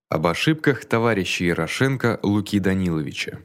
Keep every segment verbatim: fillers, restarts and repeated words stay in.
Об ошибках товарища Ярошенко Луки Даниловича.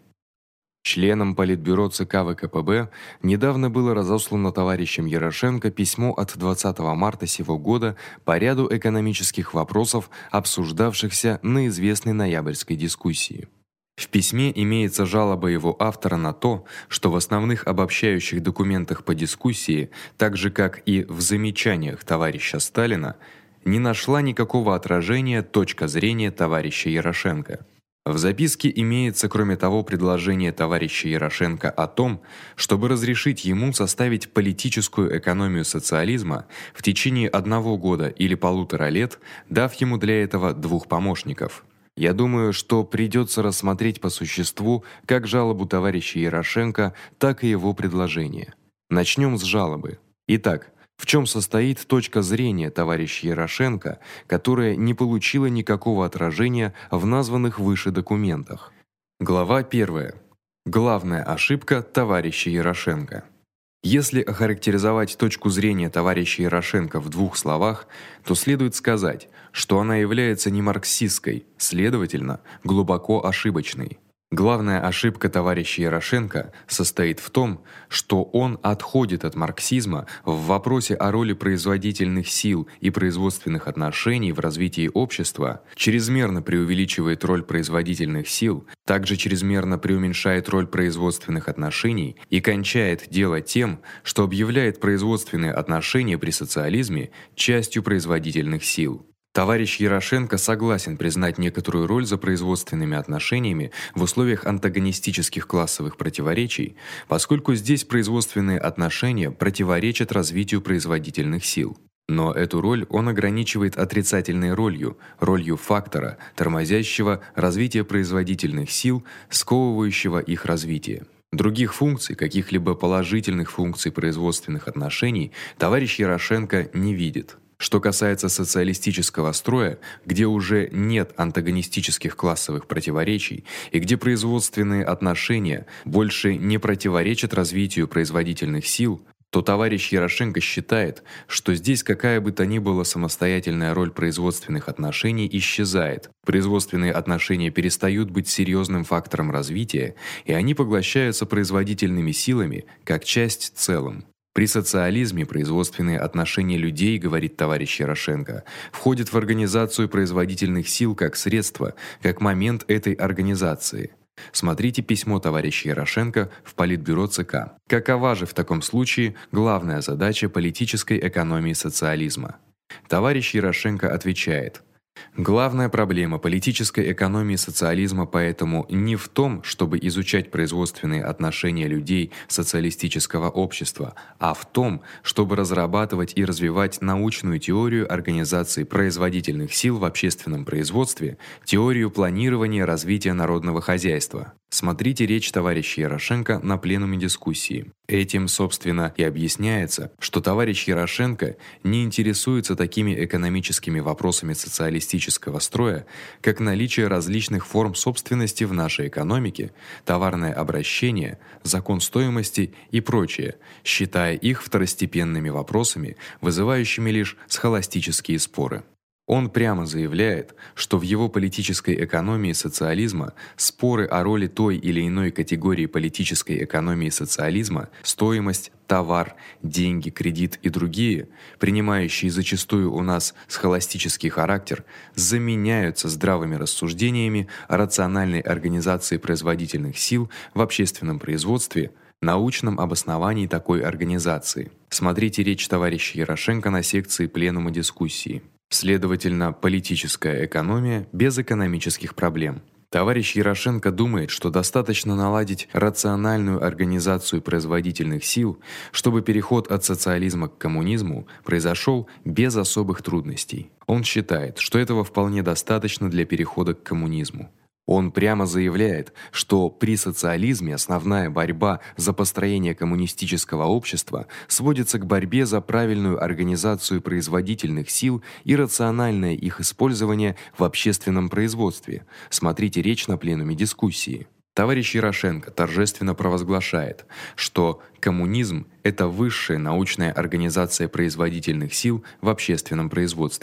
Членам Политбюро ЦК ВКПб недавно было разослано товарищем Ярошенко письмо от двадцатого марта сего года по ряду экономических вопросов, обсуждавшихся на известной ноябрьской дискуссии. В письме имеется жалоба его автора на то, что в основных обобщающих документах по дискуссии, так же как и в замечаниях товарища Сталина, не нашла никакого отражения точка зрения товарища Ярошенко. В записке имеется, кроме того, предложение товарища Ярошенко о том, чтобы разрешить ему составить политическую экономию социализма в течение одного года или полутора лет, дав ему для этого двух помощников. Я думаю, что придётся рассмотреть по существу как жалобу товарища Ярошенко, так и его предложение. Начнём с жалобы. Итак, в чём состоит точка зрения товарища Ярошенко, которая не получила никакого отражения в названных выше документах? Глава первая. Главная ошибка товарища Ярошенко. Если охарактеризовать точку зрения товарища Ярошенко в двух словах, то следует сказать, что она является не марксистской, следовательно, глубоко ошибочной. Главная ошибка товарища Ярошенко состоит в том, что он отходит от марксизма в вопросе о роли производительных сил и производственных отношений в развитии общества, чрезмерно преувеличивает роль производительных сил, также чрезмерно преуменьшает роль производственных отношений и кончает дело тем, что объявляет производственные отношения при социализме частью производительных сил. Товарищ Ярошенко согласен признать некоторую роль за производственными отношениями в условиях антагонистических классовых противоречий, поскольку здесь производственные отношения противоречат развитию производительных сил. Но эту роль он ограничивает отрицательной ролью, ролью фактора, тормозящего развитие производительных сил, сковывающего их развитие. Других функций, каких-либо положительных функций производственных отношений, товарищ Ярошенко не видит. Что касается социалистического строя, где уже нет антагонистических классовых противоречий и где производственные отношения больше не противоречат развитию производительных сил, то товарищ Ярошенко считает, что здесь какая бы то ни была самостоятельная роль производственных отношений исчезает. Производственные отношения перестают быть серьезным фактором развития, и они поглощаются производительными силами как часть целым. При социализме производственные отношения людей, говорит товарищ Ярошенко, входят в организацию производительных сил как средство, как момент этой организации. Смотрите письмо товарища Ярошенко в Политбюро ЦК. Какова же в таком случае главная задача политической экономии социализма? Товарищ Ярошенко отвечает: главная проблема политической экономии социализма поэтому не в том, чтобы изучать производственные отношения людей социалистического общества, а в том, чтобы разрабатывать и развивать научную теорию организации производительных сил в общественном производстве, теорию планирования развития народного хозяйства. Смотрите речь товарища Ярошенко на пленуме дискуссии. Этим, собственно, и объясняется, что товарищ Ярошенко не интересуется такими экономическими вопросами социалистического строя, как наличие различных форм собственности в нашей экономике, товарное обращение, закон стоимости и прочее, считая их второстепенными вопросами, вызывающими лишь схоластические споры. Он прямо заявляет, что в его политической экономии социализма споры о роли той или иной категории политической экономии социализма, стоимость, товар, деньги, кредит и другие, принимающие зачастую у нас схоластический характер, заменяются здравыми рассуждениями о рациональной организации производительных сил в общественном производстве, научном обосновании такой организации. Смотрите речь товарища Ярошенко на секции пленума дискуссии. Следовательно, политическая экономия без экономических проблем. Товарищ Ярошенко думает, что достаточно наладить рациональную организацию производительных сил, чтобы переход от социализма к коммунизму произошёл без особых трудностей. Он считает, что этого вполне достаточно для перехода к коммунизму. Он прямо заявляет, что при социализме основная борьба за построение коммунистического общества сводится к борьбе за правильную организацию производительных сил и рациональное их использование в общественном производстве. Смотрите речь на пленуме дискуссии. Товарищ Ярошенко торжественно провозглашает, что коммунизм это высшая научная организация производительных сил в общественном производстве.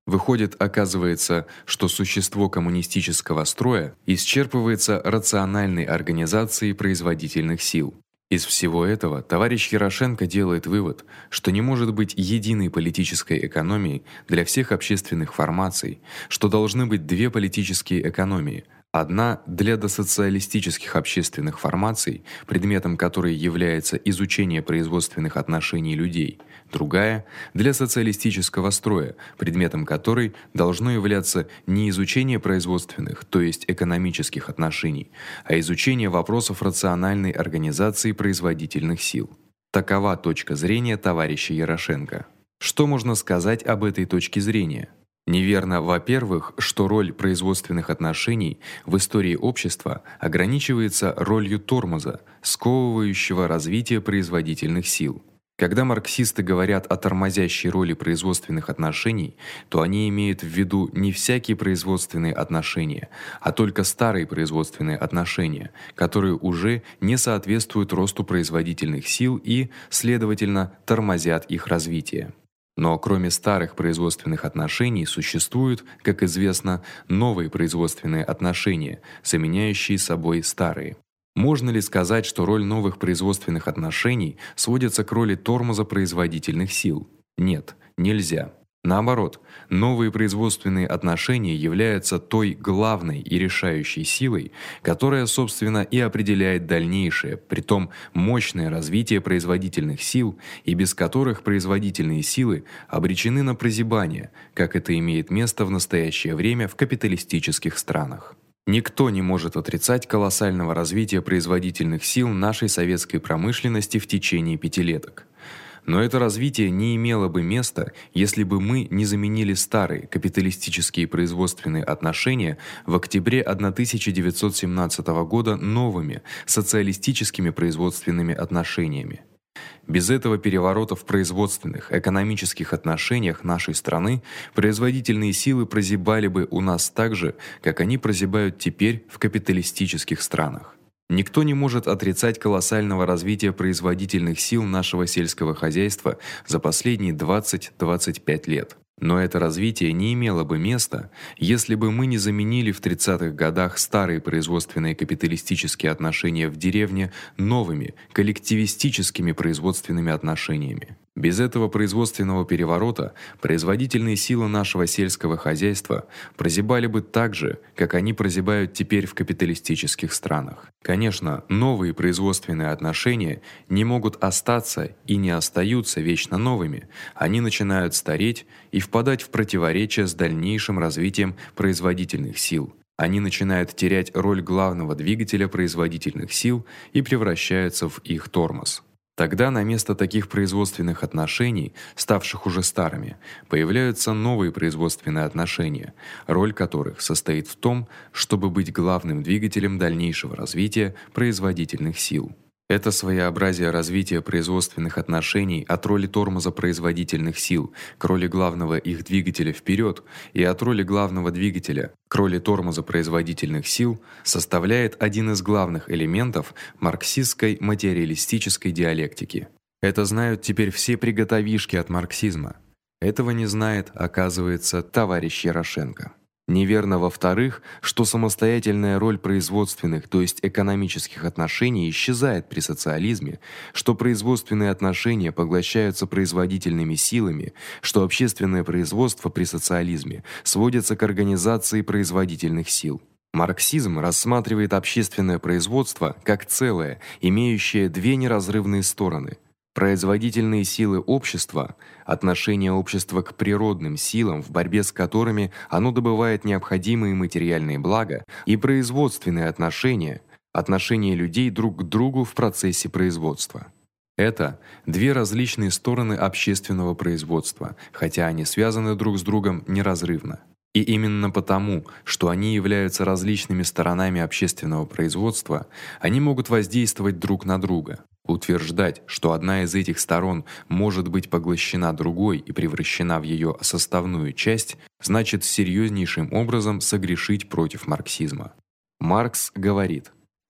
Выходит, оказывается, что существо коммунистического строя исчерпывается рациональной организацией производительных сил. Из всего этого товарищ Ярошенко делает вывод, что не может быть единой политической экономии для всех общественных формаций, что должны быть две политические экономии: одна для досоциалистических общественных формаций, предметом которой является изучение производственных отношений людей, другая для социалистического строя, предметом которой должно являться не изучение производственных, то есть экономических отношений, а изучение вопросов рациональной организации производительных сил. Такова точка зрения товарища Ярошенко. Что можно сказать об этой точке зрения? Неверно, во-первых, что роль производственных отношений в истории общества ограничивается ролью тормоза, сковывающего развитие производительных сил. Когда марксисты говорят о тормозящей роли производственных отношений, то они имеют в виду не всякие производственные отношения, а только старые производственные отношения, которые уже не соответствуют росту производительных сил и, следовательно, тормозят их развитие. Но кроме старых производственных отношений существуют, как известно, новые производственные отношения, заменяющие собой старые. Можно ли сказать, что роль новых производственных отношений сводится к роли тормоза производительных сил? Нет, нельзя. Наоборот, новые производственные отношения являются той главной и решающей силой, которая, собственно, и определяет дальнейшее, притом мощное развитие производительных сил, и без которых производительные силы обречены на прозябание, как это имеет место в настоящее время в капиталистических странах. Никто не может отрицать колоссального развития производительных сил нашей советской промышленности в течение пятилеток. Но это развитие не имело бы места, если бы мы не заменили старые капиталистические производственные отношения в октябре тысяча девятьсот семнадцатого года новыми социалистическими производственными отношениями. Без этого переворота в производственных, экономических отношениях нашей страны производительные силы прозябали бы у нас так же, как они прозябают теперь в капиталистических странах. Никто не может отрицать колоссального развития производительных сил нашего сельского хозяйства за последние двадцать-двадцать пять лет. Но это развитие не имело бы места, если бы мы не заменили в тридцатых годах старые производственные капиталистические отношения в деревне новыми коллективистическими производственными отношениями. Без этого производственного переворота производительные силы нашего сельского хозяйства прозябали бы так же, как они прозябают теперь в капиталистических странах. Конечно, новые производственные отношения не могут остаться и не остаются вечно новыми. Они начинают стареть и впадать в противоречие с дальнейшим развитием производительных сил. Они начинают терять роль главного двигателя производительных сил и превращаются в их тормоз. Тогда на место таких производственных отношений, ставших уже старыми, появляются новые производственные отношения, роль которых состоит в том, чтобы быть главным двигателем дальнейшего развития производительных сил. Это своеобразие развития производственных отношений от роли тормоза производительных сил к роли главного их двигателя вперед и от роли главного двигателя к роли тормоза производительных сил составляет один из главных элементов марксистской материалистической диалектики. Это знают теперь все приготовишки от марксизма. Этого не знает, оказывается, товарищ Ярошенко. Неверно, во-вторых, что самостоятельная роль производственных, то есть экономических отношений исчезает при социализме, что производственные отношения поглощаются производительными силами, что общественное производство при социализме сводится к организации производительных сил. Марксизм рассматривает общественное производство как целое, имеющее две неразрывные стороны: производительные силы общества, отношение общества к природным силам, в борьбе с которыми оно добывает необходимые материальные блага, и производственные отношения, отношение людей друг к другу в процессе производства. Это две различные стороны общественного производства, хотя они связаны друг с другом неразрывно. И именно потому, что они являются различными сторонами общественного производства, они могут воздействовать друг на друга. Утверждать, что одна из этих сторон может быть поглощена другой и превращена в её составную часть, значит серьёзнейшим образом согрешить против марксизма. Маркс говорит: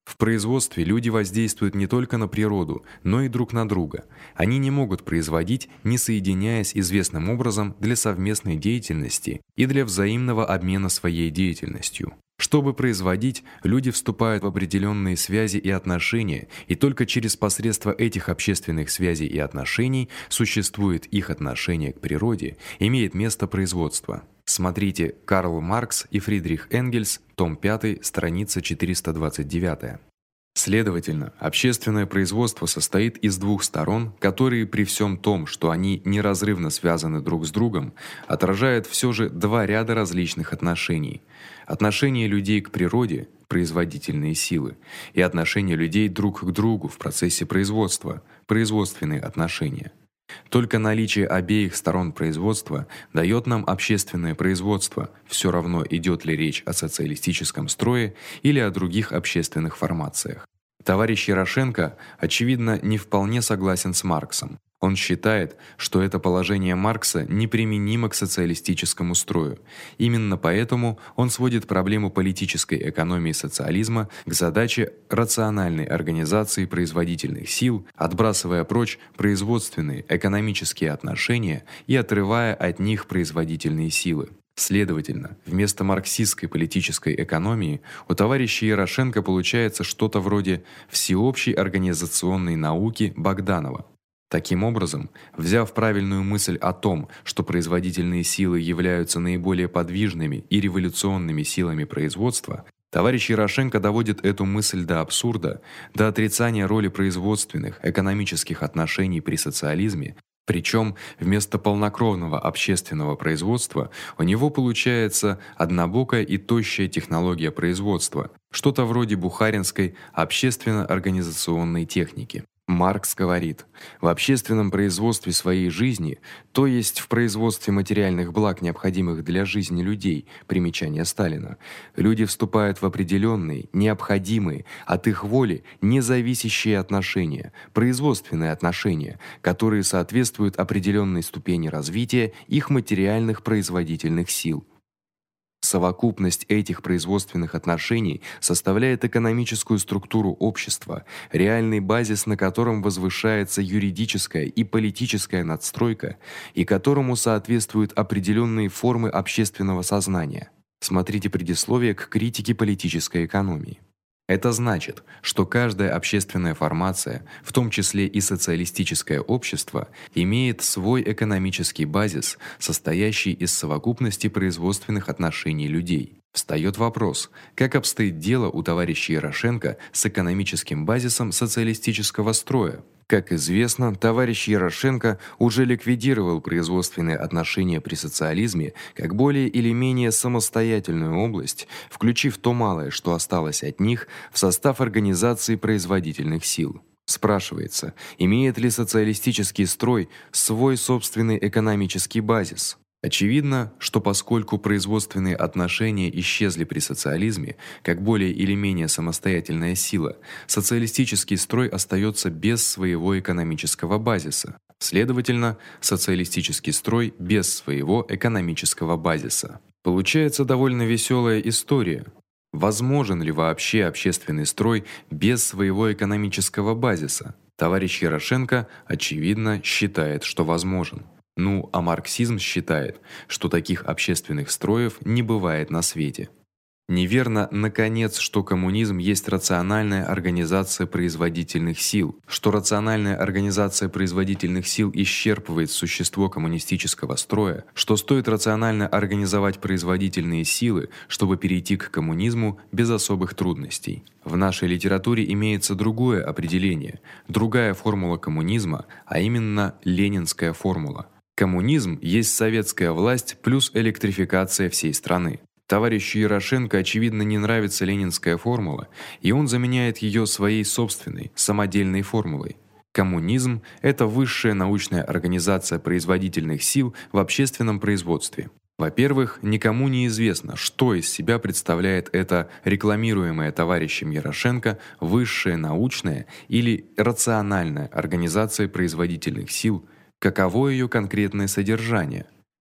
В производстве люди воздействуют не только на природу, но и друг на друга. Они не могут производить, не соединяясь известным образом для совместной деятельности и для взаимного обмена своей деятельностью. Чтобы производить, люди вступают в определенные связи и отношения, и только через посредство этих общественных связей и отношений существует их отношение к природе, имеет место производство. Смотрите Карл Маркс и Фридрих Энгельс, том пятый, страница четыреста двадцать девять. Следовательно, общественное производство состоит из двух сторон, которые при всем том, что они неразрывно связаны друг с другом, отражают все же два ряда различных отношений: отношение людей к природе, производительные силы, и отношение людей друг к другу в процессе производства, производственные отношения. Только наличие обеих сторон производства даёт нам общественное производство, всё равно идёт ли речь о социалистическом строе или о других общественных формациях. Товарищ Ярошенко, очевидно, не вполне согласен с Марксом. Он считает, что это положение Маркса неприменимо к социалистическому строю. Именно поэтому он сводит проблему политической экономии социализма к задаче рациональной организации производительных сил, отбрасывая прочь производственные экономические отношения и отрывая от них производительные силы. Следовательно, вместо марксистской политической экономии у товарища Ярошенко получается что-то вроде всеобщей организационной науки Богданова. Таким образом, взяв правильную мысль о том, что производительные силы являются наиболее подвижными и революционными силами производства, товарищ Ярошенко доводит эту мысль до абсурда, до отрицания роли производственных экономических отношений при социализме. Причём вместо полнокровного общественного производства у него получается однобокая и тощая технология производства, что-то вроде бухаринской общественно-организационной техники. Маркс говорит: в общественном производстве своей жизни, то есть в производстве материальных благ, необходимых для жизни людей, примечание Сталина, люди вступают в определённые, необходимые, от их воли независящие отношения, производственные отношения, которые соответствуют определённой ступени развития их материальных производительных сил. Совокупность этих производственных отношений составляет экономическую структуру общества, реальный базис, на котором возвышается юридическая и политическая надстройка, и которому соответствуют определённые формы общественного сознания. Смотрите предисловие к критике политической экономии. Это значит, что каждая общественная формация, в том числе и социалистическое общество, имеет свой экономический базис, состоящий из совокупности производственных отношений людей. Встаёт вопрос: как обстоит дело у товарища Ярошенко с экономическим базисом социалистического строя? Как известно, товарищ Ярошенко уже ликвидировал производственные отношения при социализме как более или менее самостоятельную область, включив то малое, что осталось от них, в состав организации производительных сил. Спрашивается: имеет ли социалистический строй свой собственный экономический базис? Очевидно, что поскольку производственные отношения исчезли при социализме, как более или менее самостоятельная сила, социалистический строй остаётся без своего экономического базиса. Следовательно, социалистический строй без своего экономического базиса. Получается довольно весёлая история. Возможен ли вообще общественный строй без своего экономического базиса? Товарищ Ярошенко, очевидно, считает, что возможен. Ну, а марксизм считает, что таких общественных строев не бывает на свете. Неверно, наконец, что коммунизм есть рациональная организация производительных сил, что рациональная организация производительных сил исчерпывает существо коммунистического строя, что стоит рационально организовать производительные силы, чтобы перейти к коммунизму без особых трудностей. В нашей литературе имеется другое определение, другая формула коммунизма, а именно ленинская формула. Коммунизм есть советская власть плюс электрификация всей страны. Товарищу Ярошенко, очевидно, не нравится ленинская формула, и он заменяет её своей собственной, самодельной формулой. Коммунизм это высшая научная организация производительных сил в общественном производстве. Во-первых, никому не известно, что из себя представляет эта рекламируемая товарищем Ярошенко высшая научная или рациональная организация производительных сил. Каково её конкретное содержание?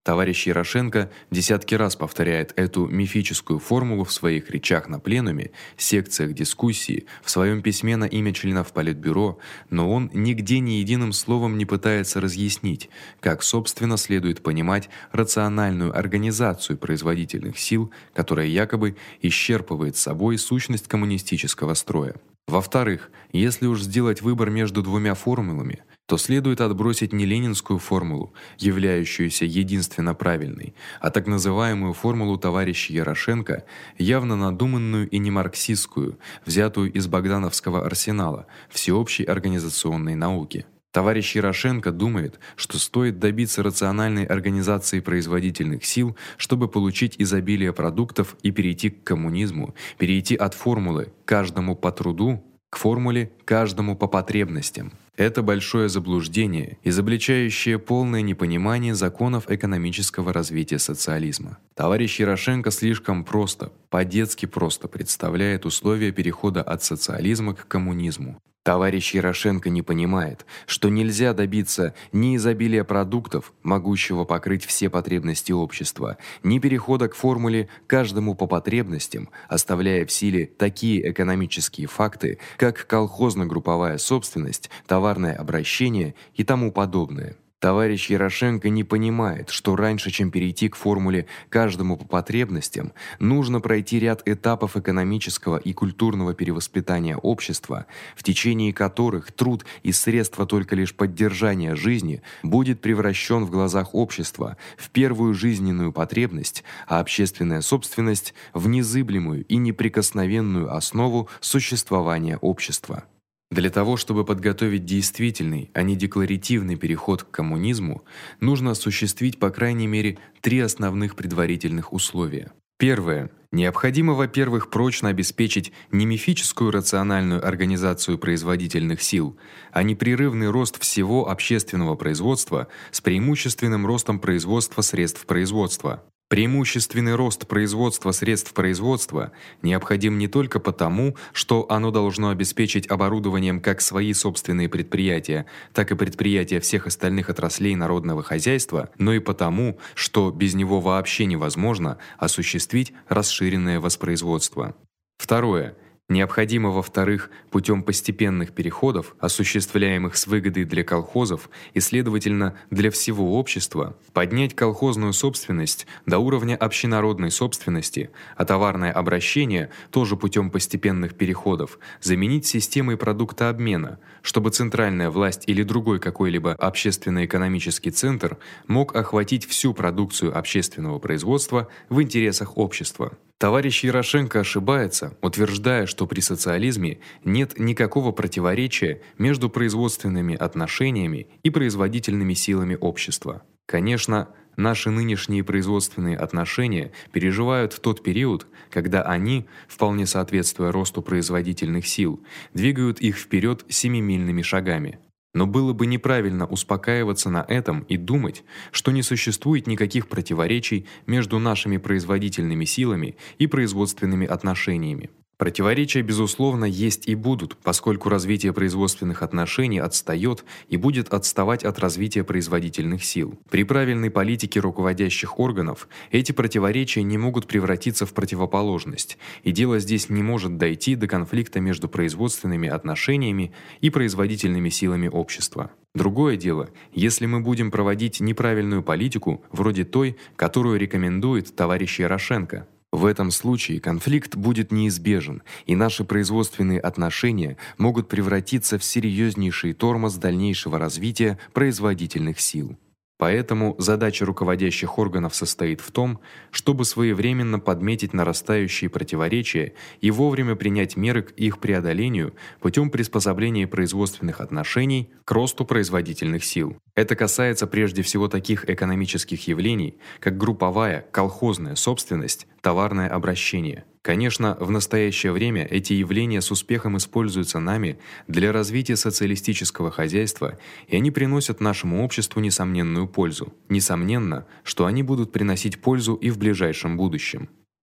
Товарищ Ярошенко десятки раз повторяет эту мифическую формулу в своих речах на пленуме, секциях дискуссии, в своем письме на имя членов Политбюро, но он нигде ни единым словом не пытается разъяснить, как собственно следует понимать рациональную организацию производительных сил, которая якобы исчерпывает собой сущность коммунистического строя. Во-вторых, если уж сделать выбор между двумя формулами, то следует отбросить не ленинскую формулу, являющуюся единственно правильной, а так называемую формулу товарища Ярошенко, явно надуманную и не марксистскую, взятую из Богдановского арсенала всеобщей организационной науки. Товарищ Ярошенко думает, что стоит добиться рациональной организации производительных сил, чтобы получить изобилие продуктов и перейти к коммунизму, перейти от формулы «каждому по труду» к формуле «каждому по потребностям». Это большое заблуждение, изобличающее полное непонимание законов экономического развития социализма. Товарищ Ярошенко слишком просто, по-детски просто представляет условия перехода от социализма к коммунизму. Товарищ Ярошенко не понимает, что нельзя добиться ни изобилия продуктов, могущего покрыть все потребности общества, ни перехода к формуле «каждому по потребностям», оставляя в силе такие экономические факты, как колхозно-групповая собственность, товарное обращение и тому подобное. Товарищ Ярошенко не понимает, что раньше, чем перейти к формуле «каждому по потребностям», нужно пройти ряд этапов экономического и культурного перевоспитания общества, в течение которых труд и средства только лишь поддержания жизни будет превращен в глазах общества в первую жизненную потребность, а общественная собственность в незыблемую и неприкосновенную основу существования общества. Для того, чтобы подготовить действительный, а не декларативный переход к коммунизму, нужно осуществить по крайней мере три основных предварительных условия. Первое. Необходимо, во-первых, прочно обеспечить не мифическую рациональную организацию производительных сил, а непрерывный рост всего общественного производства с преимущественным ростом производства средств производства. Преимущественный рост производства средств производства необходим не только потому, что оно должно обеспечить оборудованием как свои собственные предприятия, так и предприятия всех остальных отраслей народного хозяйства, но и потому, что без него вообще невозможно осуществить расширенное воспроизводство. Второе. Необходимо, во-вторых, путем постепенных переходов, осуществляемых с выгодой для колхозов и, следовательно, для всего общества, поднять колхозную собственность до уровня общенародной собственности, а товарное обращение тоже путем постепенных переходов заменить системой продуктообмена, чтобы центральная власть или другой какой-либо общественно-экономический центр мог охватить всю продукцию общественного производства в интересах общества. Товарищ Ярошенко ошибается, утверждая, что при социализме нет никакого противоречия между производственными отношениями и производительными силами общества. Конечно, наши нынешние производственные отношения переживают тот период, когда они, вполне соответствуя росту производительных сил, двигают их вперед семимильными шагами. Но было бы неправильно успокаиваться на этом и думать, что не существует никаких противоречий между нашими производительными силами и производственными отношениями. Противоречия, безусловно, есть и будут, поскольку развитие производственных отношений отстаёт и будет отставать от развития производительных сил. При правильной политике руководящих органов эти противоречия не могут превратиться в противоположность, и дело здесь не может дойти до конфликта между производственными отношениями и производительными силами общества. Другое дело, если мы будем проводить неправильную политику, вроде той, которую рекомендует товарищ Ярошенко. В этом случае конфликт будет неизбежен, и наши производственные отношения могут превратиться в серьезнейший тормоз дальнейшего развития производительных сил. Поэтому задача руководящих органов состоит в том, чтобы своевременно подметить нарастающие противоречия и вовремя принять меры к их преодолению путем приспособления производственных отношений к росту производительных сил. Это касается прежде всего таких экономических явлений, как групповая, колхозная собственность, товарное обращение. Конечно, в настоящее время эти явления с успехом используются нами для развития социалистического хозяйства, и они приносят нашему обществу несомненную пользу. Несомненно, что они будут приносить пользу и в ближайшем будущем.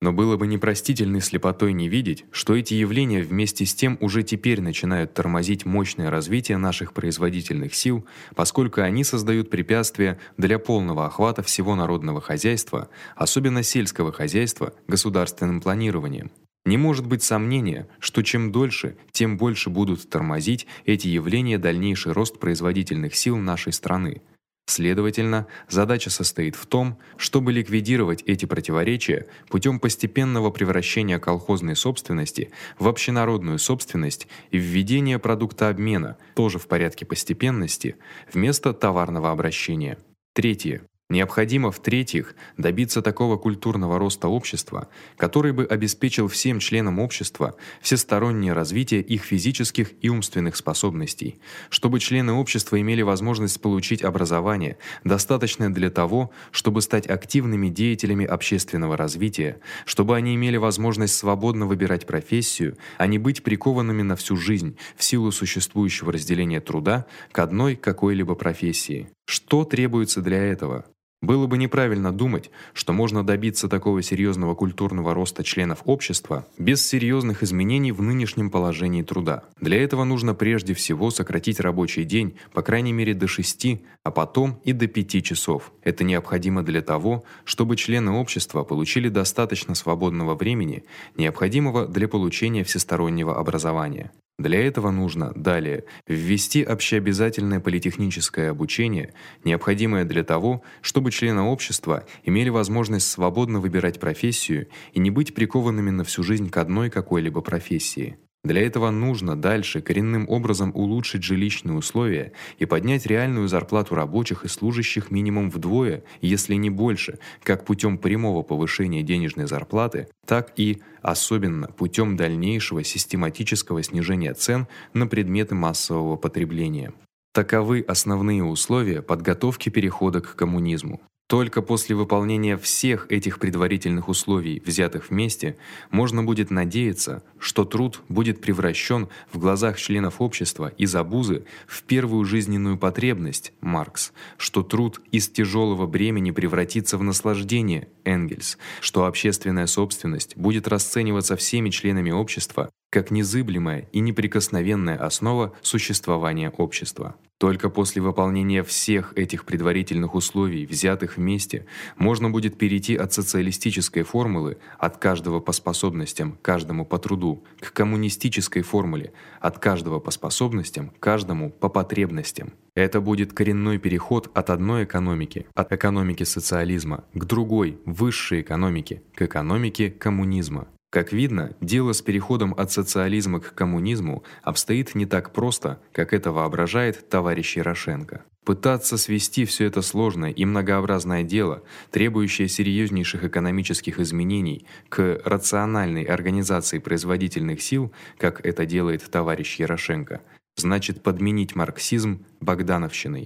Но было бы непростительной слепотой не видеть, что эти явления вместе с тем уже теперь начинают тормозить мощное развитие наших производительных сил, поскольку они создают препятствия для полного охвата всего народного хозяйства, особенно сельского хозяйства, государственным планированием. Не может быть сомнения, что чем дольше, тем больше будут тормозить эти явления дальнейший рост производительных сил нашей страны. Следовательно, задача состоит в том, чтобы ликвидировать эти противоречия путем постепенного превращения колхозной собственности в общенародную собственность и введения продуктообмена, тоже в порядке постепенности, вместо товарного обращения. Третье. Необходимо, в-третьих, добиться такого культурного роста общества, который бы обеспечил всем членам общества всестороннее развитие их физических и умственных способностей, чтобы члены общества имели возможность получить образование, достаточное для того, чтобы стать активными деятелями общественного развития, чтобы они имели возможность свободно выбирать профессию, а не быть прикованными на всю жизнь в силу существующего разделения труда к одной какой-либо профессии. Что требуется для этого? Было бы неправильно думать, что можно добиться такого серьезного культурного роста членов общества без серьезных изменений в нынешнем положении труда. Для этого нужно прежде всего сократить рабочий день, по крайней мере, до шести, а потом и до пяти часов. Это необходимо для того, чтобы члены общества получили достаточно свободного времени, необходимого для получения всестороннего образования. Для этого нужно далее ввести общеобязательное политехническое обучение, необходимое для того, чтобы члены общества имели возможность свободно выбирать профессию и не быть прикованными на всю жизнь к одной какой-либо профессии. Для этого нужно дальше коренным образом улучшить жилищные условия и поднять реальную зарплату рабочих и служащих минимум вдвое, если не больше, как путем прямого повышения денежной зарплаты, так и особенно путем дальнейшего систематического снижения цен на предметы массового потребления. Таковы основные условия подготовки перехода к коммунизму. Только после выполнения всех этих предварительных условий, взятых вместе, можно будет надеяться, что труд будет превращен в глазах членов общества из обузы в первую жизненную потребность, Маркс, что труд из тяжелого бремени превратится в наслаждение, Энгельс, что общественная собственность будет расцениваться всеми членами общества как незыблемая и неприкосновенная основа существования общества. Только после выполнения всех этих предварительных условий, взятых вместе, можно будет перейти от социалистической формулы от каждого по способностям, каждому по труду, к коммунистической формуле от каждого по способностям, каждому по потребностям. Это будет коренной переход от одной экономики, от экономики социализма, к другой, высшей экономике, к экономике коммунизма. Как видно, дело с переходом от социализма к коммунизму обстоит не так просто, как это воображает товарищ Ярошенко. Пытаться свести все это сложное и многообразное дело, требующее серьезнейших экономических изменений, к рациональной организации производительных сил, как это делает товарищ Ярошенко, значит подменить марксизм богдановщиной.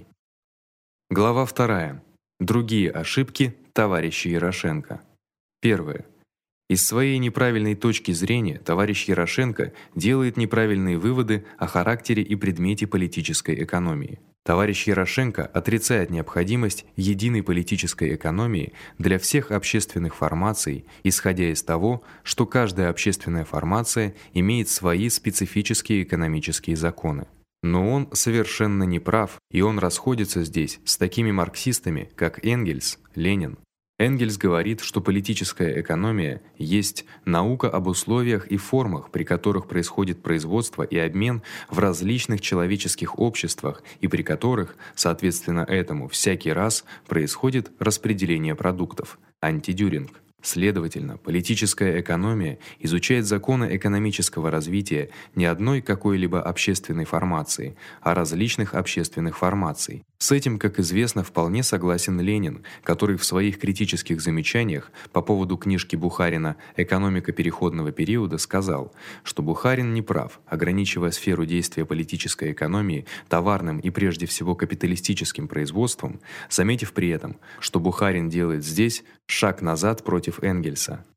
Глава вторая. Другие ошибки товарища Ярошенко. Первое. Из своей неправильной точки зрения товарищ Ярошенко делает неправильные выводы о характере и предмете политической экономии. Товарищ Ярошенко отрицает необходимость единой политической экономии для всех общественных формаций, исходя из того, что каждая общественная формация имеет свои специфические экономические законы. Но он совершенно не прав, и он расходится здесь с такими марксистами, как Энгельс, Ленин. Энгельс говорит, что политическая экономия есть наука об условиях и формах, при которых происходит производство и обмен в различных человеческих обществах и при которых, соответственно этому, всякий раз происходит распределение продуктов. Антидюринг. Следовательно, политическая экономия изучает законы экономического развития не одной какой-либо общественной формации, а различных общественных формаций. С этим, как известно, вполне согласен Ленин, который в своих критических замечаниях по поводу книжки Бухарина «Экономика переходного периода» сказал, что Бухарин не прав, ограничивая сферу действия политической экономии товарным и прежде всего капиталистическим производством, заметив при этом, что Бухарин делает здесь шаг назад против Энгельса.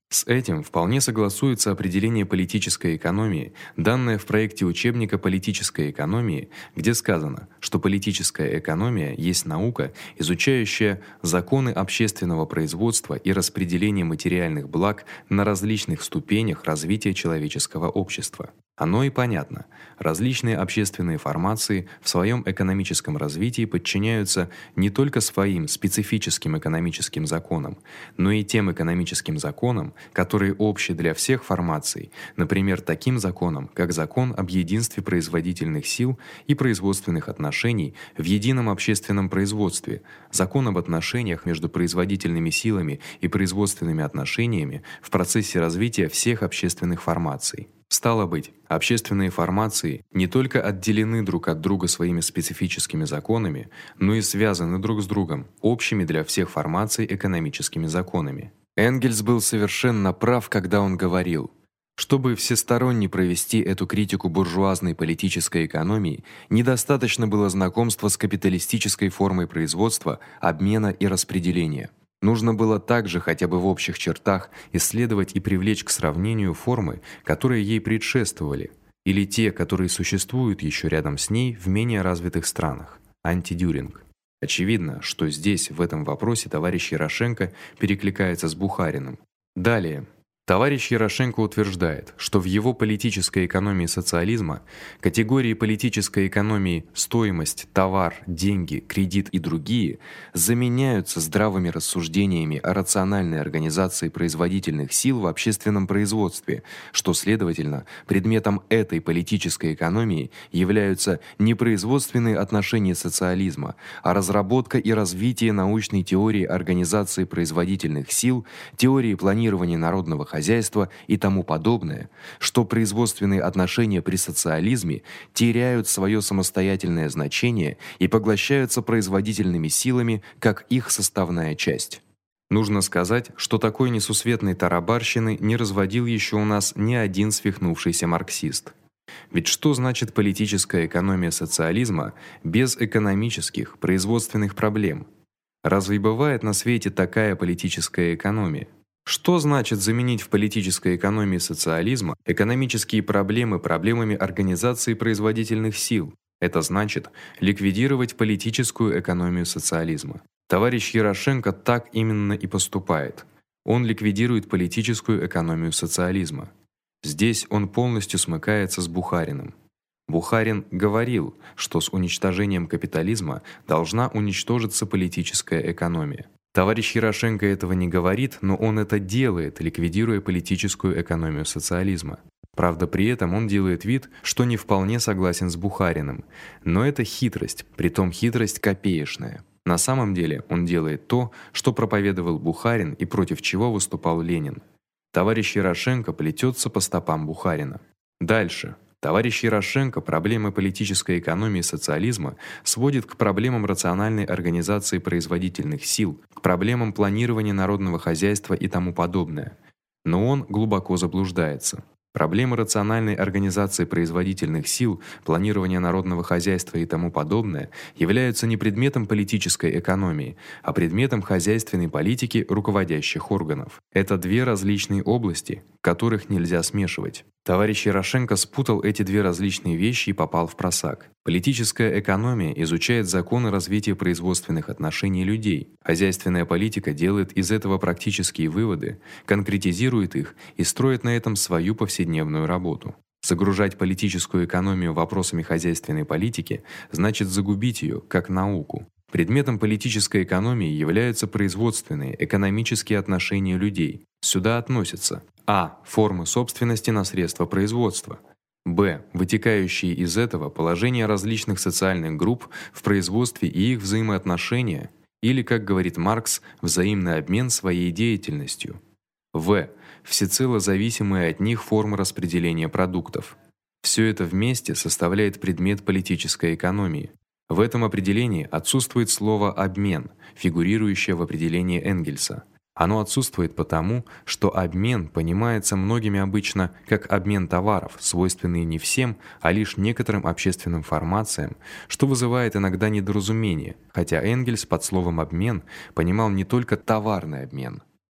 С этим вполне согласуется определение политической экономии, данное в проекте учебника политической экономии, где сказано, что политическая экономия есть наука, изучающая законы общественного производства и распределения материальных благ на различных ступенях развития человеческого общества. Оно и понятно. Различные общественные формации в своем экономическом развитии подчиняются не только своим специфическим экономическим законам, но и тем экономическим законам, которые общи для всех формаций, например, таким законам, как закон об единстве производительных сил и производственных отношений в едином общественном производстве, закон об отношениях между производительными силами и производственными отношениями в процессе развития всех общественных формаций. Стало быть, общественные формации не только отделены друг от друга своими специфическими законами, но и связаны друг с другом общими для всех формаций экономическими законами. Энгельс был совершенно прав, когда он говорил: чтобы всесторонне провести эту критику буржуазной политической экономии, недостаточно было знакомства с капиталистической формой производства, обмена и распределения. Нужно было также хотя бы в общих чертах исследовать и привлечь к сравнению формы, которые ей предшествовали, или те, которые существуют еще рядом с ней в менее развитых странах. Антидюринг. Очевидно, что здесь в этом вопросе товарищ Ярошенко перекликается с Бухариным. Далее товарищ Ярошенко утверждает, что в его политической экономии социализма категории политической экономии стоимость, товар, деньги, кредит и другие заменяются здравыми рассуждениями о рациональной организации производительных сил в общественном производстве, что, следовательно, предметом этой политической экономии являются не производственные отношения социализма, а разработка и развитие научной теории организации производительных сил, теории планирования народного хозяйства хозяйства и тому подобное, что производственные отношения при социализме теряют своё самостоятельное значение и поглощаются производительными силами как их составная часть. Нужно сказать, что такой несусветной тарабарщины не разводил ещё у нас ни один свихнувшийся марксист. Ведь что значит политическая экономия социализма без экономических, производственных проблем? Разве бывает на свете такая политическая экономия? Что значит заменить в политической экономии социализма экономические проблемы проблемами организации производительных сил? Это значит ликвидировать политическую экономию социализма. Товарищ Ярошенко так именно и поступает. Он ликвидирует политическую экономию социализма. Здесь он полностью смыкается с Бухариным. Бухарин говорил, что с уничтожением капитализма должна уничтожиться политическая экономия. Товарищ Ярошенко этого не говорит, но он это делает, ликвидируя политическую экономию социализма. Правда, при этом он делает вид, что не вполне согласен с Бухариным. Но это хитрость, притом хитрость копеечная. На самом деле, он делает то, что проповедовал Бухарин и против чего выступал Ленин. Товарищ Ярошенко плетётся по стопам Бухарина. Дальше товарищ Ярошенко проблемы политической экономии социализма сводит к проблемам рациональной организации производительных сил, к проблемам планирования народного хозяйства и тому подобное. Но он глубоко заблуждается. Проблемы рациональной организации производительных сил, планирования народного хозяйства и тому подобное являются не предметом политической экономии, а предметом хозяйственной политики руководящих органов. Это две различные области, которых нельзя смешивать. Товарищ Ярошенко спутал эти две различные вещи и попал в просак. Политическая экономия изучает законы развития производственных отношений людей. Хозяйственная политика делает из этого практические выводы, конкретизирует их и строит на этом свою повседневную работу. Загружать политическую экономию вопросами хозяйственной политики значит загубить её как науку. Предметом политической экономии являются производственные, экономические отношения людей. Сюда относятся: а. формы собственности на средства производства, б. вытекающие из этого положения различных социальных групп в производстве и их взаимоотношения, или, как говорит Маркс, взаимный обмен своей деятельностью, в. всецело зависимые от них формы распределения продуктов. Всё это вместе составляет предмет политической экономии. В этом определении отсутствует слово обмен, фигурирующее в определении Энгельса. Оно отсутствует потому, что обмен понимается многими обычно как обмен товаров, свойственный не всем, а лишь некоторым общественным формациям, что вызывает иногда недоразумение, хотя Энгельс под словом обмен понимал не только товарный обмен.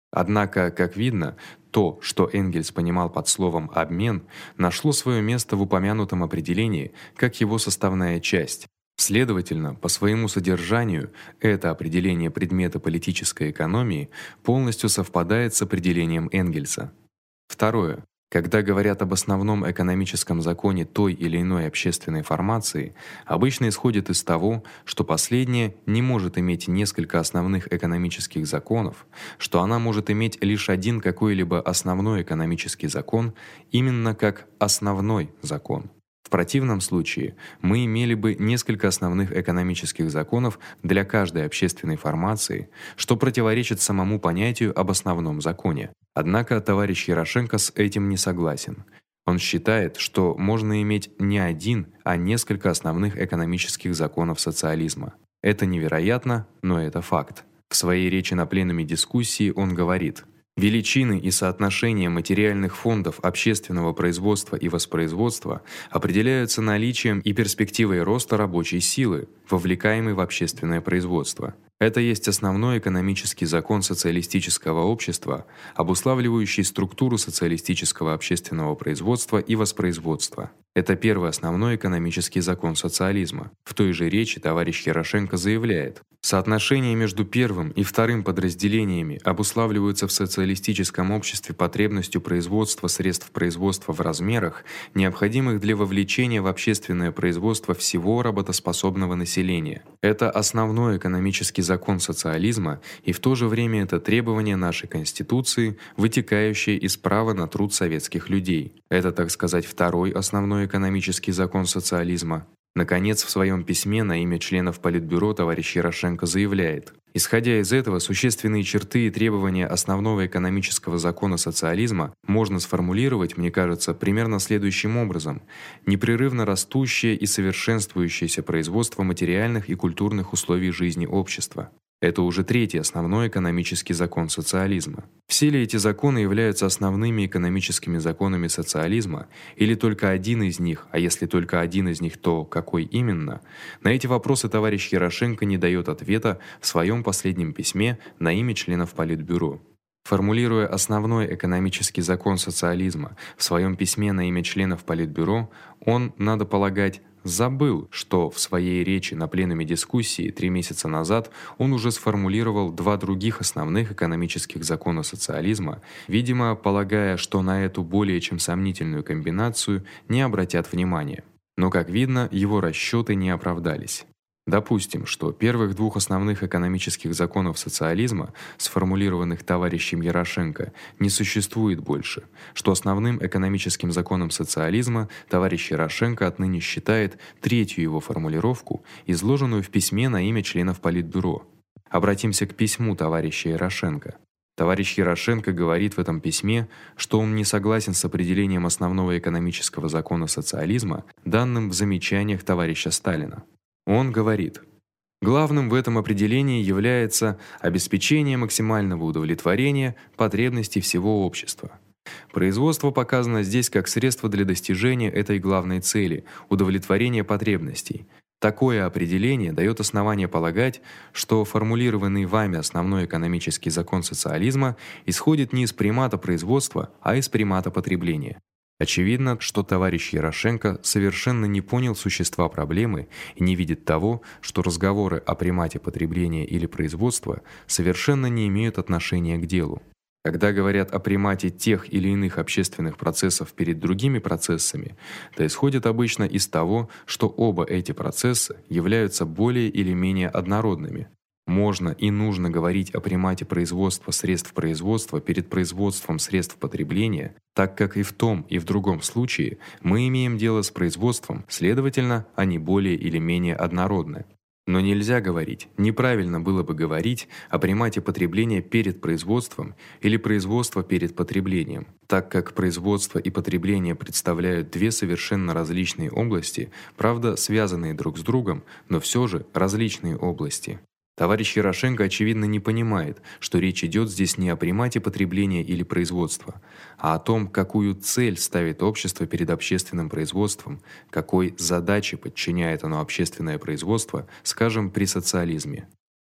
Однако, как видно, то, что Энгельс понимал под словом обмен, нашло своё место в упомянутом определении как его составная часть. Следовательно, по своему содержанию это определение предмета политической экономии полностью совпадает с определением Энгельса. Второе. Когда говорят об основном экономическом законе той или иной общественной формации, обычно исходят из того, что последняя не может иметь несколько основных экономических законов, что она может иметь лишь один какой-либо основной экономический закон, именно как основной закон. В противном случае мы имели бы несколько основных экономических законов для каждой общественной формации, что противоречит самому понятию об основном законе. Однако товарищ Ярошенко с этим не согласен. Он считает, что можно иметь не один, а несколько основных экономических законов социализма. Это невероятно, но это факт. В своей речи на пленуме дискуссии он говорит: величины и соотношения материальных фондов общественного производства и воспроизводства определяются наличием и перспективой роста рабочей силы, вовлекаемой в общественное производство. Это есть основной экономический закон социалистического общества, обуславливающий структуру социалистического общественного производства и воспроизводства. Это первый основной экономический закон социализма. В той же речи товарищ Ярошенко заявляет: соотношение между первым и вторым подразделениями обуславливаются в социалистическом обществе потребностью производства средств производства в размерах, необходимых для вовлечения в общественное производство всего работоспособного населения. Это основной экономический закон социализма, и в то же время это требование нашей Конституции, вытекающее из права на труд советских людей. Это, так сказать, второй основной экономический закон социализма. Наконец, в своём письме на имя членов Политбюро товарищ Ярошенко заявляет: исходя из этого, существенные черты и требования основного экономического закона социализма можно сформулировать, мне кажется, примерно следующим образом: непрерывно растущее и совершенствующееся производство материальных и культурных условий жизни общества. Это уже третий основной экономический закон социализма. Все ли эти законы являются основными экономическими законами социализма, или только один из них, а если только один из них, то какой именно? На эти вопросы товарищ Ярошенко не даёт ответа в своём последнем письме на имя членов Политбюро. Формулируя основной экономический закон социализма в своём письме на имя членов Политбюро, он, надо полагать, забыл, что в своей речи на пленуме дискуссии три месяца назад он уже сформулировал два других основных экономических закона социализма, видимо, полагая, что на эту более чем сомнительную комбинацию не обратят внимания. Но, как видно, его расчёты не оправдались. Допустим, что первых двух основных экономических законов социализма, сформулированных товарищем Ярошенко, не существует больше, что основным экономическим законом социализма товарищ Ярошенко отныне считает третью его формулировку, изложенную в письме на имя членов Политбюро. Обратимся к письму товарища Ярошенко. Товарищ Ярошенко говорит в этом письме, что он не согласен с определением основного экономического закона социализма, данным в замечаниях товарища Сталина. Он говорит: главным в этом определении является обеспечение максимального удовлетворения потребностей всего общества. Производство показано здесь как средство для достижения этой главной цели удовлетворения потребностей. Такое определение даёт основание полагать, что формулированный вами основной экономический закон социализма исходит не из примата производства, а из примата потребления. Очевидно, что товарищ Ярошенко совершенно не понял существа проблемы и не видит того, что разговоры о примате потребления или производства совершенно не имеют отношения к делу. Когда говорят о примате тех или иных общественных процессов перед другими процессами, то исходит обычно из того, что оба эти процесса являются более или менее однородными. Можно и нужно говорить о примате производства средств производства перед производством средств потребления, так как и в том, и в другом случае мы имеем дело с производством, следовательно, они более или менее однородны. Но нельзя говорить, неправильно было бы говорить о примате потребления перед производством или производства перед потреблением, так как производство и потребление представляют две совершенно различные области, правда, связанные друг с другом, но всё же различные области. Товарищ Ярошенко очевидно не понимает, что речь идёт здесь не о примате потребления или производства, а о том, какую цель ставит общество перед общественным производством, какой задаче подчиняет оно общественное производство, скажем, при социализме.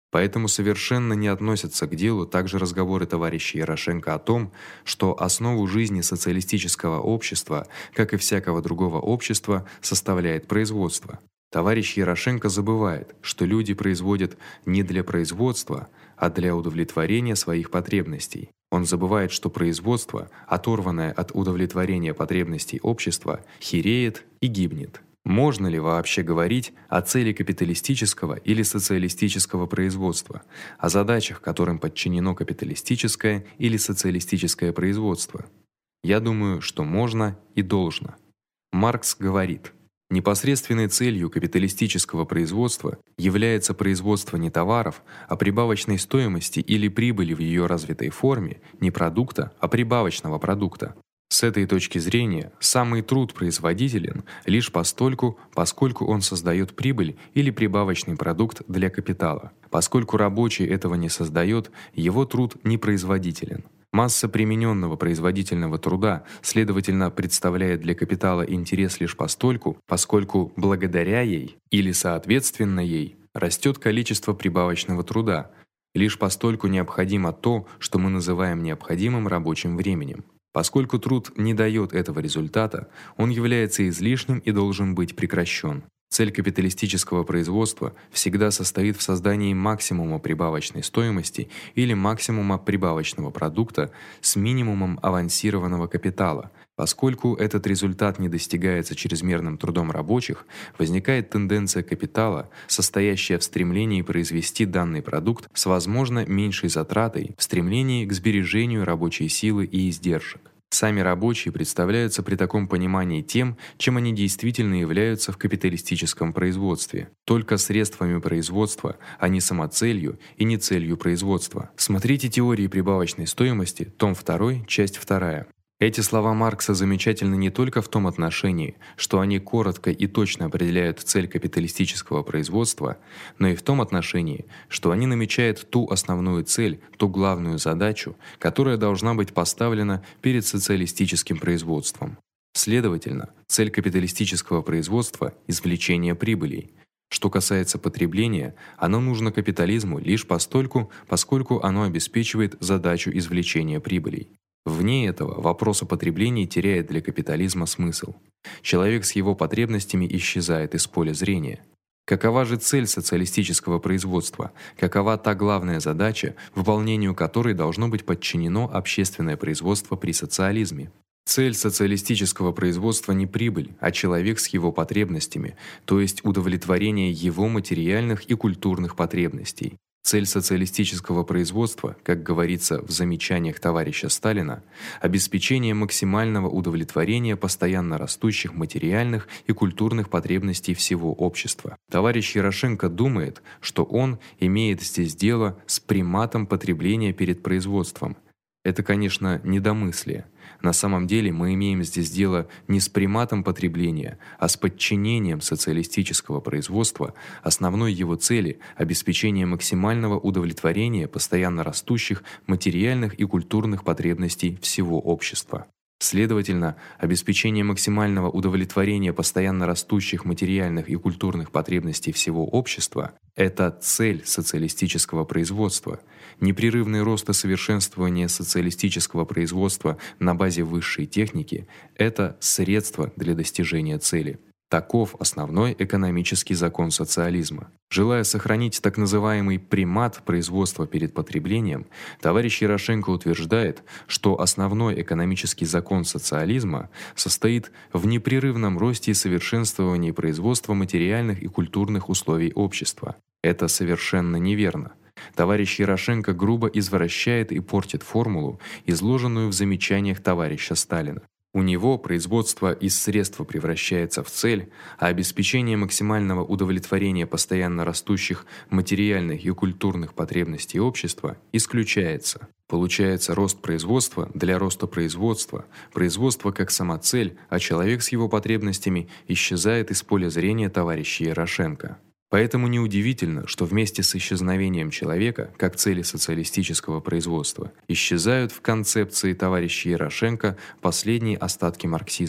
Поэтому совершенно не относятся к делу также разговоры товарища Ярошенко о том, что основу жизни социалистического общества, как и всякого другого общества, составляет производство. Товарищ Ярошенко забывает, что люди производят не для производства, а для удовлетворения своих потребностей. Он забывает, что производство, оторванное от удовлетворения потребностей общества, хереет и гибнет. Можно ли вообще говорить о цели капиталистического или социалистического производства, о задачах, которым подчинено капиталистическое или социалистическое производство? Я думаю, что можно и должно. Маркс говорит: непосредственной целью капиталистического производства является производство не товаров, а прибавочной стоимости или прибыли в её развитой форме, не продукта, а прибавочного продукта. С этой точки зрения самый труд производителен лишь постольку, поскольку он создаёт прибыль или прибавочный продукт для капитала. Поскольку рабочий этого не создаёт, его труд не производителен. Масса применённого производительного труда, следовательно, представляет для капитала интерес лишь постольку, поскольку благодаря ей или соответственно ей растёт количество прибавочного труда. Лишь постольку необходимо то, что мы называем необходимым рабочим временем. Поскольку труд не даёт этого результата, он является излишним и должен быть прекращён. Цель капиталистического производства всегда состоит в создании максимума прибавочной стоимости или максимума прибавочного продукта с минимумом авансированного капитала. Поскольку этот результат не достигается чрезмерным трудом рабочих, возникает тенденция капитала, состоящая в стремлении произвести данный продукт с возможно меньшей затратой, в стремлении к сбережению рабочей силы и издержек. Сами рабочие представляются при таком понимании тем, чем они действительно являются в капиталистическом производстве, только средствами производства, а не самоцелью и не целью производства. Смотрите Теории прибавочной стоимости, том два, часть вторая. Эти слова Маркса замечательны не только в том отношении, что они коротко и точно определяют цель капиталистического производства, но и в том отношении, что они намечают ту основную цель, ту главную задачу, которая должна быть поставлена перед социалистическим производством. Следовательно, цель капиталистического производства извлечение прибылей. Что касается потребления, оно нужно капитализму лишь постольку, поскольку оно обеспечивает задачу извлечения прибылей. Вне этого вопрос о потреблении теряет для капитализма смысл. Человек с его потребностями исчезает из поля зрения. Какова же цель социалистического производства? Какова та главная задача, выполнению которой должно быть подчинено общественное производство при социализме? Цель социалистического производства не прибыль, а человек с его потребностями, то есть удовлетворение его материальных и культурных потребностей. Цель социалистического производства, как говорится в замечаниях товарища Сталина, обеспечение максимального удовлетворения постоянно растущих материальных и культурных потребностей всего общества. Товарищ Ярошенко думает, что он имеет здесь дело с приматом потребления перед производством. Это, конечно, недомыслие. На самом деле мы имеем здесь дело не с приматом потребления, а с подчинением социалистического производства основной его цели обеспечения максимального удовлетворения постоянно растущих материальных и культурных потребностей всего общества. Следовательно, обеспечение максимального удовлетворения постоянно растущих материальных и культурных потребностей всего общества это цель социалистического производства. Непрерывный рост и совершенствование социалистического производства на базе высшей техники это средство для достижения цели. Таков основной экономический закон социализма. Желая сохранить так называемый примат производства перед потреблением, товарищ Ярошенко утверждает, что основной экономический закон социализма состоит в непрерывном росте и совершенствовании производства материальных и культурных условий общества. Это совершенно неверно. Товарищ Ярошенко грубо извращает и портит формулу, изложенную в замечаниях товарища Сталина. У него производство из средства превращается в цель, а обеспечение максимального удовлетворения постоянно растущих материальных и культурных потребностей общества исключается. Получается рост производства для роста производства, производство как самоцель, а человек с его потребностями исчезает из поля зрения товарища Ярошенко. Поэтому неудивительно, что вместе с исчезновением человека, как цели социалистического производства, исчезают в концепции товарища Ярошенко последние остатки марксизма.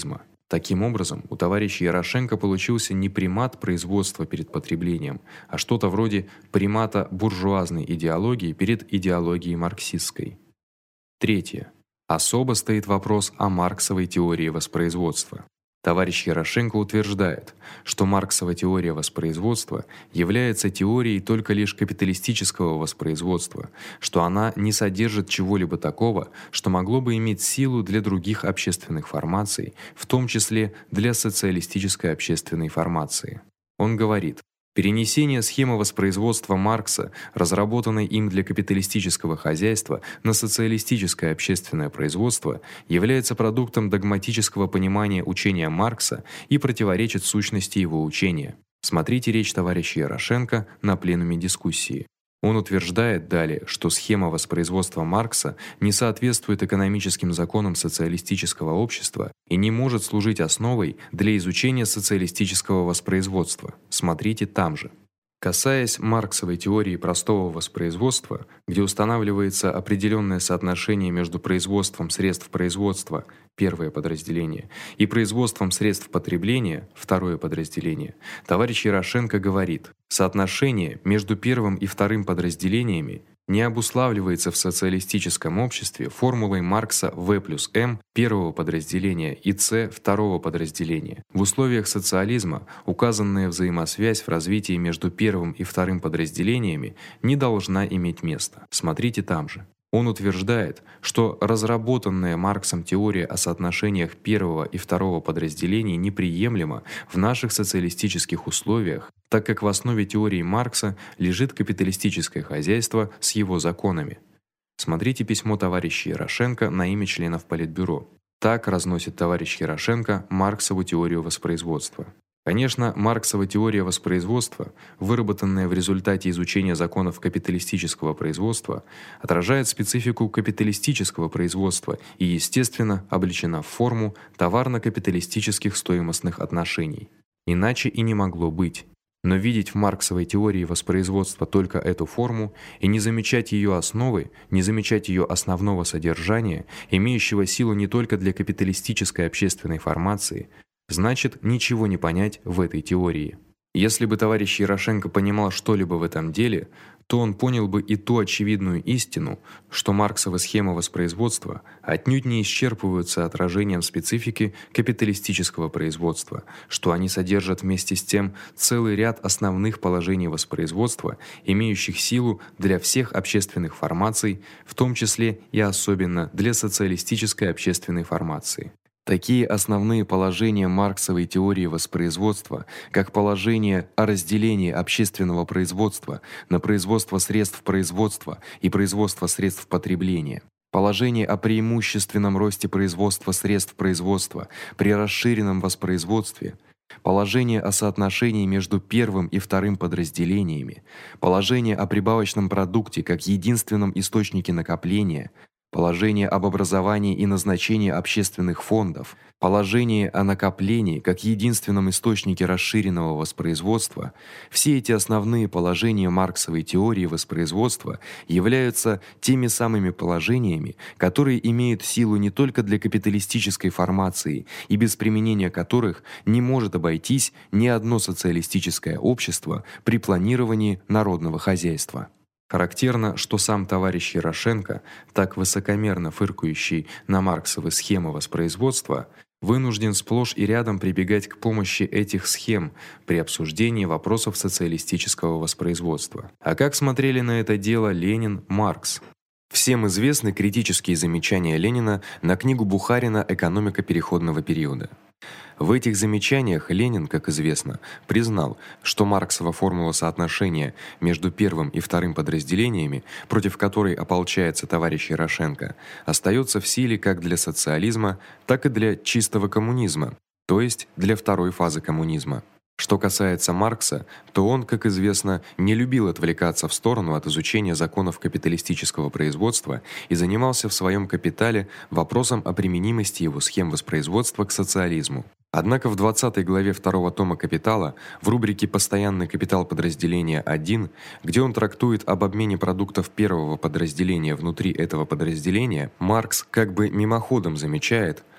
Таким образом, у товарища Ярошенко получился не примат производства перед потреблением, а что-то вроде примата буржуазной идеологии перед идеологией марксистской. Третье. Особо стоит вопрос о марксовой теории воспроизводства. Товарищ Ярошенко утверждает, что марксова теория воспроизводства является теорией только лишь капиталистического воспроизводства, что она не содержит чего-либо такого, что могло бы иметь силу для других общественных формаций, в том числе для социалистической общественной формации. Он говорит: перенесение схемы воспроизводства Маркса, разработанной им для капиталистического хозяйства, на социалистическое общественное производство, является продуктом догматического понимания учения Маркса и противоречит сущности его учения. Смотрите речь товарища Ярошенко на пленуме дискуссии. Он утверждает далее, что схема воспроизводства Маркса не соответствует экономическим законам социалистического общества и не может служить основой для изучения социалистического воспроизводства. Смотрите там же. Касаясь марксовой теории простого воспроизводства, где устанавливается определённое соотношение между производством средств производства, первое подразделение, и производством средств потребления, второе подразделение, товарищ Ярошенко говорит: соотношение между первым и вторым подразделениями не обуславливается в социалистическом обществе формулой Маркса V плюс M первого подразделения и C второго подразделения. В условиях социализма указанная взаимосвязь в развитии между первым и вторым подразделениями не должна иметь места. Смотрите там же. Он утверждает, что разработанная Марксом теория о соотношениях первого и второго подразделений неприемлема в наших социалистических условиях, так как в основе теории Маркса лежит капиталистическое хозяйство с его законами. Смотрите письмо товарища Ярошенко на имя членов Политбюро. Так разносит товарищ Ярошенко марксову теорию воспроизводства. Конечно, марксова теория воспроизводства, выработанная в результате изучения законов капиталистического производства, отражает специфику капиталистического производства и, естественно, облечена в форму товарно-капиталистических стоимостных отношений. Иначе и не могло быть. Но видеть в марксовой теории воспроизводства только эту форму и не замечать её основы, не замечать её основного содержания, имеющего силу не только для капиталистической общественной формации, значит ничего не понять в этой теории. Если бы товарищ Ярошенко понимал что-либо в этом деле, то он понял бы и ту очевидную истину, что марксова схема воспроизводства отнюдь не исчерпываются отражением специфики капиталистического производства, что они содержат вместе с тем целый ряд основных положений воспроизводства, имеющих силу для всех общественных формаций, в том числе и особенно для социалистической общественной формации. Такие основные положения марксовой теории воспроизводства, как положение о разделении общественного производства на производство средств производства и производство средств потребления, положение о преимущественном росте производства средств производства при расширенном воспроизводстве, положение о соотношении между первым и вторым подразделениями, положение о прибавочном продукте как единственном источнике накопления, положение об образовании и назначении общественных фондов, положение о накоплении как единственном источнике расширенного воспроизводства, все эти основные положения марксовой теории воспроизводства являются теми самыми положениями, которые имеют силу не только для капиталистической формации и без применения которых не может обойтись ни одно социалистическое общество при планировании народного хозяйства. Характерно, что сам товарищ Ярошенко, так высокомерно фыркающий на марксовые схемы воспроизводства, вынужден сплошь и рядом прибегать к помощи этих схем при обсуждении вопросов социалистического воспроизводства. А как смотрели на это дело Ленин, Маркс? Всем известны критические замечания Ленина на книгу Бухарина «Экономика переходного периода». В этих замечаниях Ленин, как известно, признал, что марксова формула соотношения между первым и вторым подразделениями, против которой ополчается товарищ Ярошенко, остаётся в силе как для социализма, так и для чистого коммунизма, то есть для второй фазы коммунизма. Что касается Маркса, то он, как известно, не любил отвлекаться в сторону от изучения законов капиталистического производства и занимался в своём «Капитале» вопросом о применимости его схем воспроизводства к социализму. Однако в двадцатой главе второго тома «Капитала» в рубрике «Постоянный капитал подразделения один», где он трактует об обмене продуктов первого подразделения внутри этого подразделения, Маркс как бы мимоходом замечает,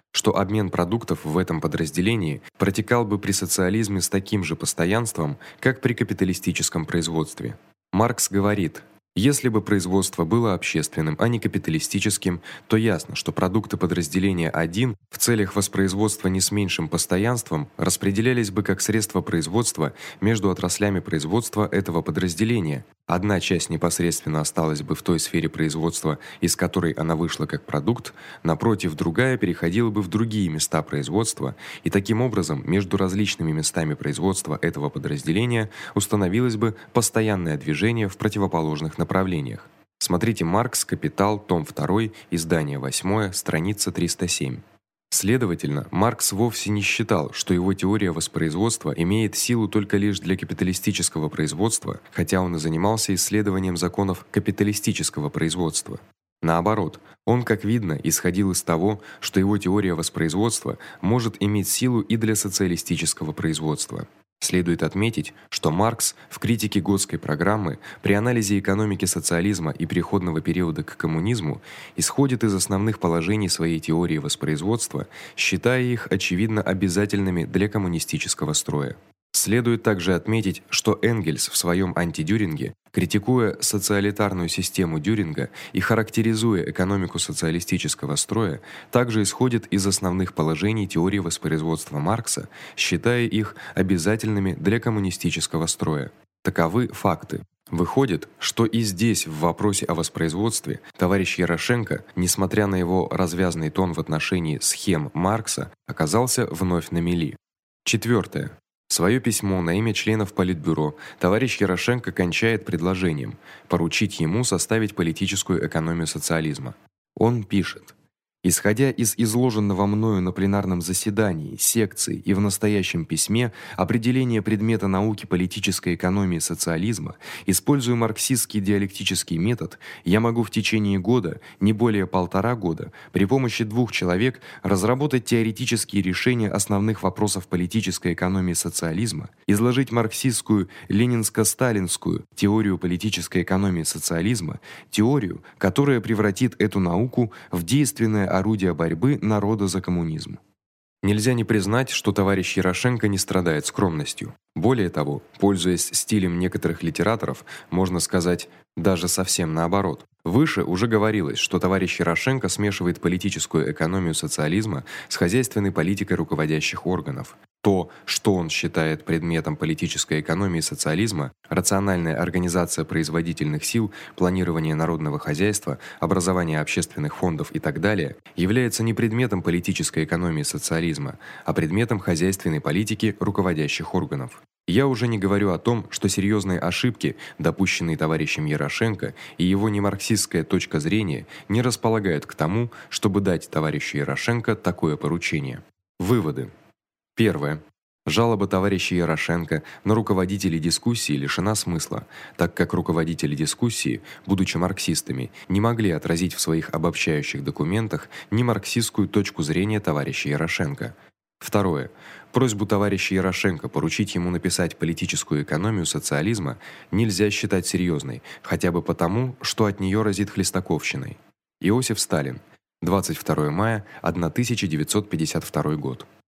что обмен продуктов в этом подразделении протекал бы при социализме с таким же постоянством, как при капиталистическом производстве. Маркс говорит: если бы производство было общественным, а не капиталистическим, то ясно, что продукты подразделения один в целях воспроизводства не с меньшим постоянством распределялись бы как средства производства между отраслями производства этого подразделения. Одна часть непосредственно осталась бы в той сфере производства, из которой она вышла как продукт, напротив, другая переходила бы в другие места производства, и таким образом между различными местами производства этого подразделения установилось бы постоянное движение в противоположных направлениях. Смотрите Маркс, Капитал, том второй, издание восьмое, страница триста семь. Следовательно, Маркс вовсе не считал, что его теория воспроизводства имеет силу только лишь для капиталистического производства, хотя он и занимался исследованием законов капиталистического производства. Наоборот, он, как видно, исходил из того, что его теория воспроизводства может иметь силу и для социалистического производства. Следует отметить, что Маркс в критике Готской программы при анализе экономики социализма и переходного периода к коммунизму исходит из основных положений своей теории воспроизводства, считая их очевидно обязательными для коммунистического строя. Следует также отметить, что Энгельс в своём антидюринге, критикуя социалитарную систему Дюринга и характеризуя экономику социалистического строя, также исходит из основных положений теории воспроизводства Маркса, считая их обязательными для коммунистического строя. Таковы факты. Выходит, что и здесь в вопросе о воспроизводстве товарищ Ярошенко, несмотря на его развязный тон в отношении схем Маркса, оказался вновь на мели. Четвёртое. Своё письмо на имя членов Политбюро товарищ Ярошенко кончает предложением поручить ему составить политическую экономию социализма. Он пишет: исходя из изложенного мною на пленарном заседании, секции и в настоящем письме определение предмета науки политической экономии социализма, используя марксистский диалектический метод, я могу в течение года, не более полтора года, при помощи двух человек разработать теоретические решения основных вопросов политической экономии социализма, изложить марксистскую ленинско-сталинскую теорию политической экономии социализма, теорию, которая превратит эту науку в действенное орудие борьбы народа за коммунизм. Нельзя не признать, что товарищ Ярошенко не страдает скромностью. Более того, пользуясь стилем некоторых литераторов, можно сказать, даже совсем наоборот. Выше уже говорилось, что товарищ Ярошенко смешивает политическую экономию социализма с хозяйственной политикой руководящих органов. То, что он считает предметом политической экономии социализма, рациональная организация производительных сил, планирование народного хозяйства, образование общественных фондов и так далее, является не предметом политической экономии социализма, а предметом хозяйственной политики руководящих органов. Я уже не говорю о том, что серьёзные ошибки, допущенные товарищем Ярошенко, и его немарксистская точка зрения не располагают к тому, чтобы дать товарищу Ярошенко такое поручение. Выводы. Первое. Жалоба товарища Ярошенко на руководителей дискуссии лишена смысла, так как руководители дискуссии, будучи марксистами, не могли отразить в своих обобщающих документах немарксистскую точку зрения товарища Ярошенко. Второе. Просьбу товарища Ярошенко поручить ему написать политическую экономию социализма нельзя считать серьёзной, хотя бы потому, что от неё разит хлестаковщиной. Иосиф Сталин. двадцать второе мая тысяча девятьсот пятьдесят второй год.